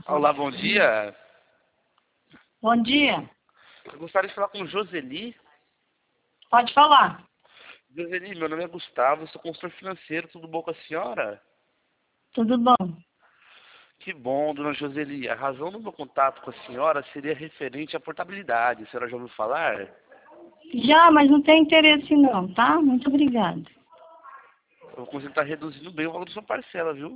Olá, bom dia. Bom dia. Eu gostaria de falar com Joseli. Pode falar. Joseli, meu nome é Gustavo, eu sou consultor financeiro, tudo bom com a senhora? Tudo bom? Que bom, dona Joseli. A razão do meu contato com a senhora seria referente à portabilidade. A senhora já ouviu falar? Já, mas não tem interesse não, tá? Muito obrigada. Eu vou tentar reduzindo bem o valor da sua parcela, viu?